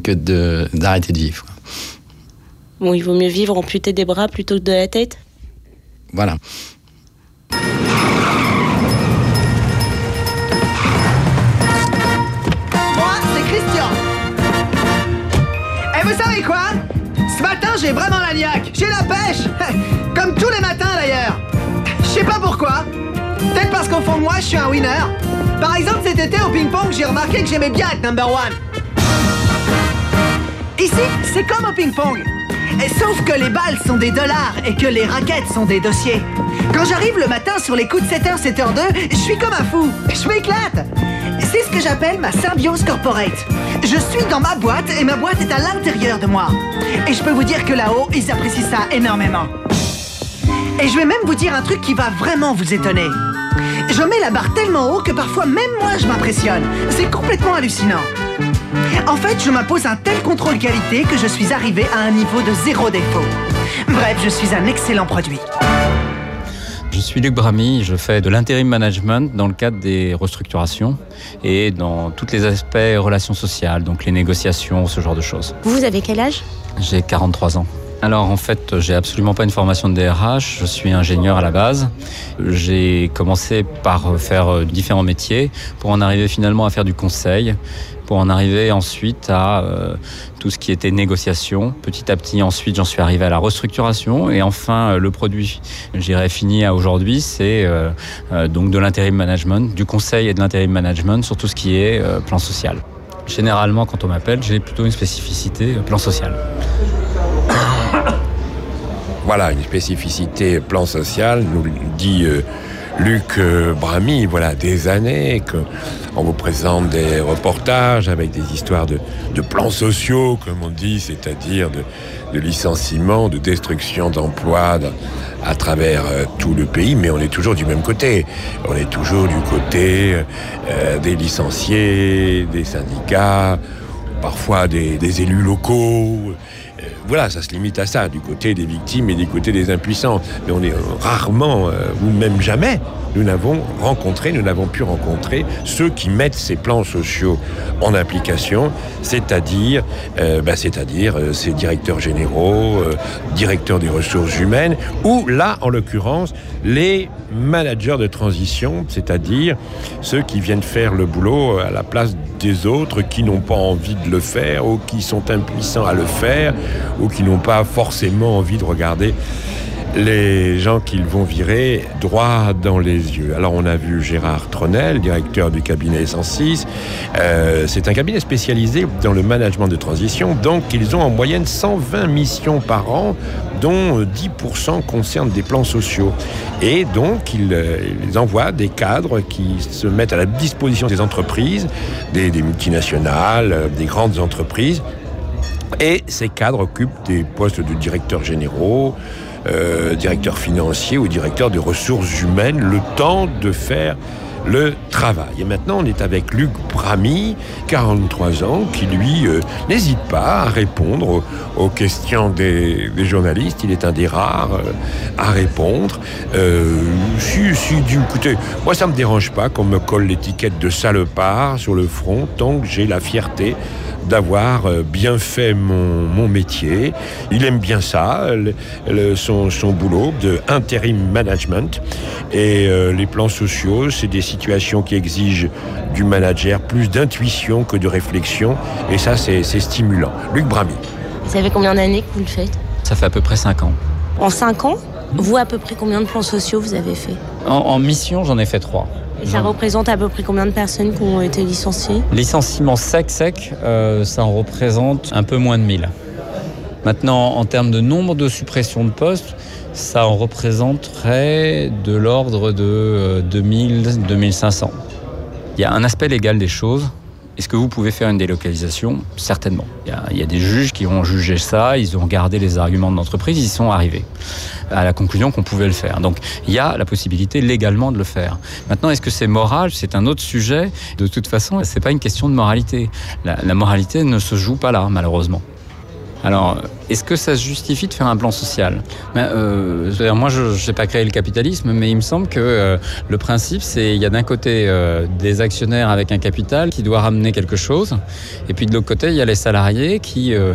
que d'arrêter de vivre. Bon, il vaut mieux vivre amputé des bras plutôt que de la tête. Voilà. Moi, c'est Christian. Et vous savez quoi? Ce matin, j'ai vraiment la niaque. J'ai la pêche. Comme tous les matins, d'ailleurs. Je sais pas pourquoi. Peut-être parce qu'au fond de moi, je suis un winner. Par exemple, cet été, au ping-pong, j'ai remarqué que j'aimais bien être number one. Ici, c'est comme au ping-pong. Sauf que les balles sont des dollars et que les raquettes sont des dossiers. Quand j'arrive le matin sur les coups de 7h, 7h02, je suis comme un fou. Je m'éclate. C'est ce que j'appelle ma symbiose corporate. Je suis dans ma boîte et ma boîte est à l'intérieur de moi. Et je peux vous dire que là-haut, ils apprécient ça énormément. Et je vais même vous dire un truc qui va vraiment vous étonner. Je mets la barre tellement haut que parfois même moi je m'impressionne. C'est complètement hallucinant. En fait, je m'impose un tel contrôle qualité que je suis arrivé à un niveau de 0 défaut. Bref, je suis un excellent produit. Je suis Luc Bramy, je fais de l'intérim management dans le cadre des restructurations et dans tous les aspects relations sociales, donc les négociations, ce genre de choses. Vous avez quel âge? J'ai 43 ans. Alors en fait, j'ai absolument pas une formation de DRH, je suis ingénieur à la base. J'ai commencé par faire différents métiers pour en arriver finalement à faire du conseil, pour en arriver ensuite à tout ce qui était négociation. Petit à petit, ensuite, j'en suis arrivé à la restructuration et enfin, le produit, j'irais fini à aujourd'hui, c'est donc de l'intérim management, du conseil et de l'intérim management sur tout ce qui est plan social. Généralement, quand on m'appelle, j'ai plutôt une spécificité plan social. Voilà, une spécificité plan social, nous dit Luc Bramy, voilà des années qu'on vous présente des reportages avec des histoires de plans sociaux, comme on dit, c'est-à-dire de licenciements, de destruction d'emplois à travers tout le pays, mais on est toujours du même côté. On est toujours du côté des licenciés, des syndicats, parfois des élus locaux. Voilà, ça se limite à ça, du côté des victimes et du côté des impuissants. Mais on est rarement, ou même jamais, nous n'avons pu rencontrer ceux qui mettent ces plans sociaux en application, c'est-à-dire ces directeurs généraux, directeurs des ressources humaines, ou là, en l'occurrence, les managers de transition, c'est-à-dire ceux qui viennent faire le boulot à la place des autres qui n'ont pas envie de le faire ou qui sont impuissants à le faire ou qui n'ont pas forcément envie de regarder les gens qu'ils vont virer droit dans les yeux. Alors on a vu Gérard Tronel, directeur du cabinet 106. C'est un cabinet spécialisé dans le management de transition, donc ils ont en moyenne 120 missions par an, dont 10% concernent des plans sociaux. Et donc ils envoient des cadres qui se mettent à la disposition des entreprises, des multinationales, des grandes entreprises. Et ces cadres occupent des postes de directeurs généraux, directeur financier ou directeur des ressources humaines, le temps de faire le travail. Et maintenant, on est avec Luc Bramy, 43 ans, qui lui n'hésite pas à répondre aux questions des journalistes. Il est un des rares à répondre. Écoutez, moi ça me dérange pas qu'on me colle l'étiquette de salopard sur le front tant que j'ai la fierté d'avoir bien fait mon métier. Il aime bien ça, son boulot de intérim management. Et les plans sociaux, c'est des situations qui exigent du manager plus d'intuition que de réflexion. Et ça, c'est stimulant. Luc Bramy. Vous savez combien d'années que vous le faites? Ça fait à peu près 5 ans. En 5 ans, vous, à peu près combien de plans sociaux vous avez fait? En mission, j'en ai fait 3. Et ça représente à peu près combien de personnes qui ont été licenciées? Licenciement sec, ça en représente un peu moins de 1000. Maintenant, en termes de nombre de suppressions de postes, ça en représenterait de l'ordre de 2000, 2500. Il y a un aspect légal des choses. Est-ce que vous pouvez faire une délocalisation? Certainement. Il y a des juges qui ont jugé ça, ils ont regardé les arguments de l'entreprise, ils sont arrivés à la conclusion qu'on pouvait le faire. Donc, il y a la possibilité légalement de le faire. Maintenant, est-ce que c'est moral? C'est un autre sujet. De toute façon, c'est pas une question de moralité. La moralité ne se joue pas là, malheureusement. Alors, est-ce que ça se justifie de faire un plan social ? Moi, je n'ai pas créé le capitalisme, mais il me semble que le principe, c'est il y a d'un côté des actionnaires avec un capital qui doit ramener quelque chose, et puis de l'autre côté, il y a les salariés qui